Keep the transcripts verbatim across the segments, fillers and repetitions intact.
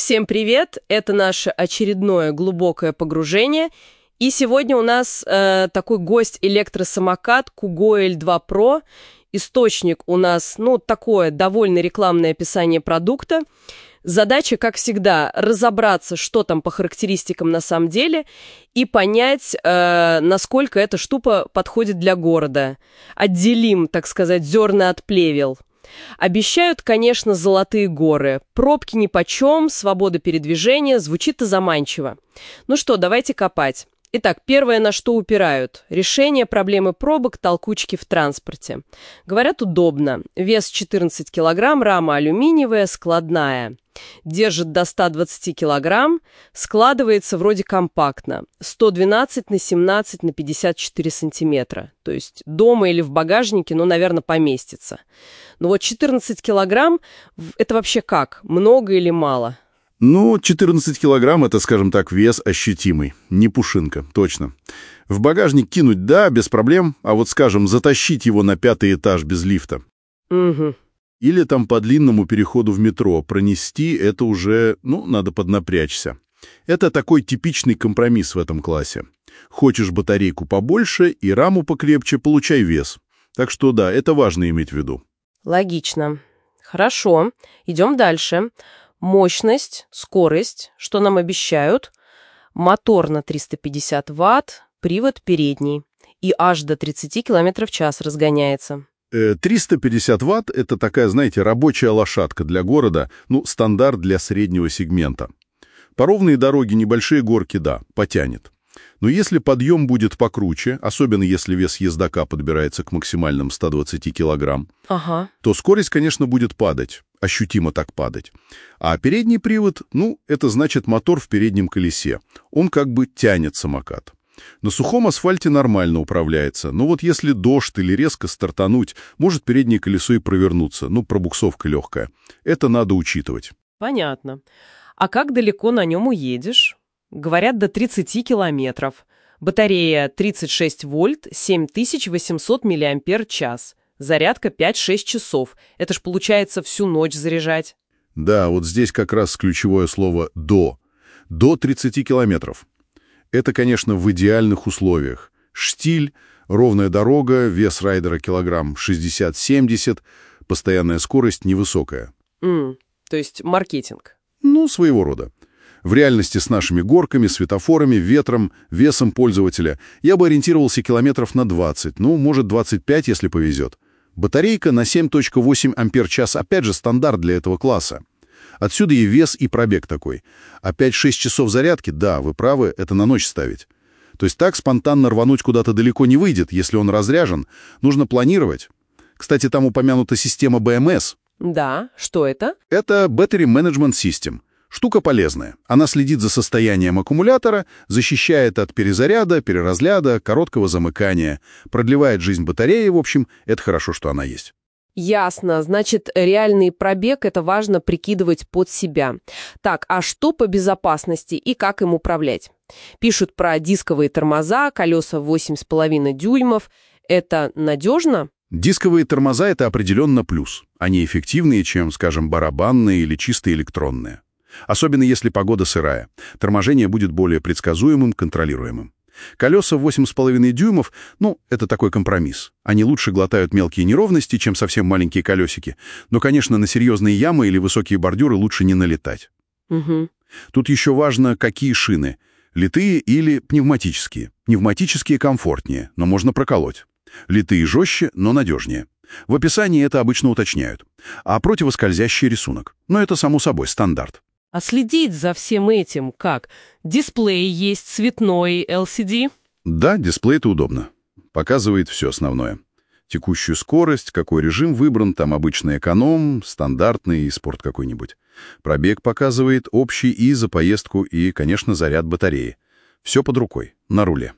Всем привет! Это наше очередное глубокое погружение. И сегодня у нас э, такой гость-электросамокат Kugo эл два про. Источник у нас, ну, такое довольно рекламное описание продукта. Задача, как всегда, разобраться, что там по характеристикам на самом деле, и понять, э, насколько эта штука подходит для города. Отделим, так сказать, зерна от плевел. Обещают, конечно, золотые горы. Пробки нипочем, свобода передвижения, звучит-то заманчиво. Ну что, давайте копать. Итак, первое, на что упирают. Решение проблемы пробок, толкучки в транспорте. Говорят, удобно. Вес четырнадцать килограмм, рама алюминиевая, складная. Держит до ста двадцати килограмм, складывается вроде компактно. сто двенадцать на семнадцать на пятьдесят четыре сантиметра. То есть дома или в багажнике, ну, наверное, поместится. Но вот четырнадцать килограмм, это вообще как? Много или мало? Ну, четырнадцать килограмм — это, скажем так, вес ощутимый. Не пушинка, точно. В багажник кинуть — да, без проблем, а вот, скажем, затащить его на пятый этаж без лифта. Угу. Или там по длинному переходу в метро пронести — это уже, ну, надо поднапрячься. Это такой типичный компромисс в этом классе. Хочешь батарейку побольше и раму покрепче — получай вес. Так что да, это важно иметь в виду. Логично. Хорошо, идем дальше. Мощность, скорость, что нам обещают. Мотор на триста пятьдесят ватт, привод передний. И аж до тридцати километров в час разгоняется. триста пятьдесят ватт — это такая, знаете, рабочая лошадка для города, ну, стандарт для среднего сегмента. По ровной дороге небольшие горки, да, потянет. Но если подъем будет покруче, особенно если вес ездока подбирается к максимальным ста двадцати килограмм, ага. то скорость, конечно, будет падать, ощутимо так падать. А передний привод, ну, это значит мотор в переднем колесе. Он как бы тянет самокат. На сухом асфальте нормально управляется, но вот если дождь или резко стартануть, может переднее колесо и провернуться, ну, пробуксовка легкая. Это надо учитывать. Понятно. А как далеко на нем уедешь? Говорят, до тридцати километров. Батарея тридцать шесть вольт, семь тысяч восемьсот миллиампер-час. Зарядка пять-шесть часов. Это ж получается всю ночь заряжать. Да, вот здесь как раз ключевое слово «до». До тридцати километров. Это, конечно, в идеальных условиях. Штиль, ровная дорога, вес райдера килограмм шестьдесят-семьдесят, постоянная скорость невысокая. Mm, то есть маркетинг. Ну, своего рода. В реальности с нашими горками, светофорами, ветром, весом пользователя я бы ориентировался километров на двадцать, ну, может, двадцать пять, если повезет. Батарейка на семь целых восемь десятых ампер-час, опять же, стандарт для этого класса. Отсюда и вес, и пробег такой. А пять-шесть часов зарядки, да, вы правы, это на ночь ставить. То есть так спонтанно рвануть куда-то далеко не выйдет, если он разряжен. Нужно планировать. Кстати, там упомянута система бэ эм эс. Да, что это? Это Battery Management System. Штука полезная. Она следит за состоянием аккумулятора, защищает от перезаряда, переразряда, короткого замыкания, продлевает жизнь батареи, в общем, это хорошо, что она есть. Ясно. Значит, реальный пробег — это важно прикидывать под себя. Так, а что по безопасности и как им управлять? Пишут про дисковые тормоза, колеса восемь с половиной дюймов. Это надежно? Дисковые тормоза — это определенно плюс. Они эффективнее, чем, скажем, барабанные или чисто электронные. Особенно если погода сырая. Торможение будет более предсказуемым, контролируемым. Колеса восемь с половиной дюймов, ну, это такой компромисс. Они лучше глотают мелкие неровности, чем совсем маленькие колесики. Но, конечно, на серьезные ямы или высокие бордюры лучше не налетать. Угу. Тут еще важно, какие шины. Литые или пневматические. Пневматические комфортнее, но можно проколоть. Литые жестче, но надежнее. В описании это обычно уточняют. А противоскользящий рисунок. Но это, само собой, стандарт. А следить за всем этим как? Дисплей есть, цветной, эл си ди? Да, дисплей-то удобно. Показывает все основное. Текущую скорость, какой режим выбран, там обычный эконом, стандартный и спорт какой-нибудь. Пробег показывает общий и за поездку, и, конечно, заряд батареи. Все под рукой, на руле.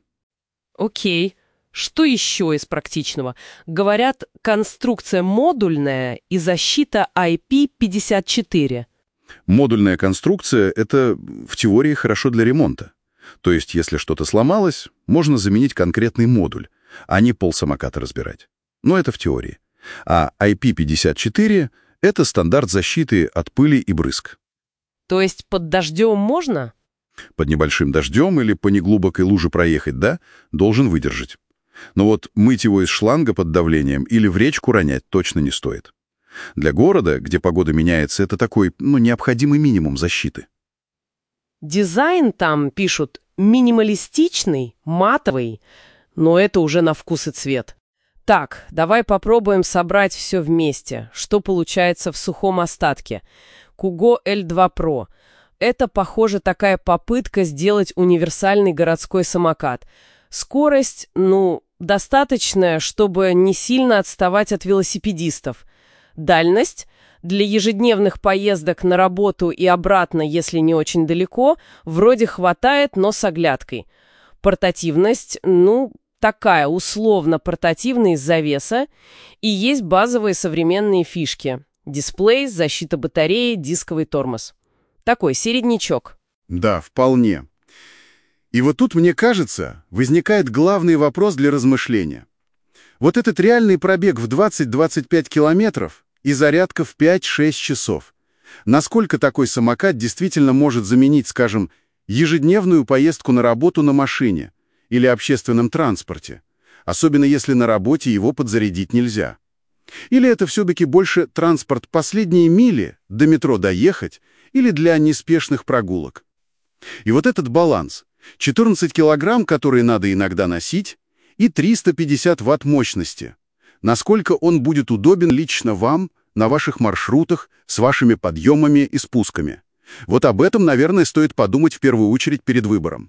Окей. Что еще из практичного? Говорят, конструкция модульная и защита ай пи пятьдесят четыре. Модульная конструкция — это в теории хорошо для ремонта. То есть, если что-то сломалось, можно заменить конкретный модуль, а не полсамоката разбирать. Но это в теории. А ай пи пятьдесят четыре — это стандарт защиты от пыли и брызг. То есть под дождем можно? Под небольшим дождем или по неглубокой луже проехать, да, должен выдержать. Но вот мыть его из шланга под давлением или в речку ронять точно не стоит. Для города, где погода меняется, это такой, ну, необходимый минимум защиты. Дизайн там, пишут, минималистичный, матовый, но это уже на вкус и цвет. Так, давай попробуем собрать все вместе. Что получается в сухом остатке? Kugo эл два про. Это, похоже, такая попытка сделать универсальный городской самокат. Скорость, ну, достаточная, чтобы не сильно отставать от велосипедистов. Дальность для ежедневных поездок на работу и обратно, если не очень далеко, вроде хватает, но с оглядкой. Портативность, ну, такая условно портативная из-за веса, и есть базовые современные фишки. Дисплей, защита батареи, дисковый тормоз. Такой середнячок. Да, вполне. И вот тут, мне кажется, возникает главный вопрос для размышления. Вот этот реальный пробег в двадцать-двадцать пять километров и зарядка в пять-шесть часов. Насколько такой самокат действительно может заменить, скажем, ежедневную поездку на работу на машине или общественном транспорте, особенно если на работе его подзарядить нельзя? Или это все-таки больше транспорт последние мили, до метро доехать, или для неспешных прогулок? И вот этот баланс — четырнадцать килограмм, которые надо иногда носить, и триста пятьдесят ватт мощности. Насколько он будет удобен лично вам на ваших маршрутах с вашими подъемами и спусками? Вот об этом, наверное, стоит подумать в первую очередь перед выбором.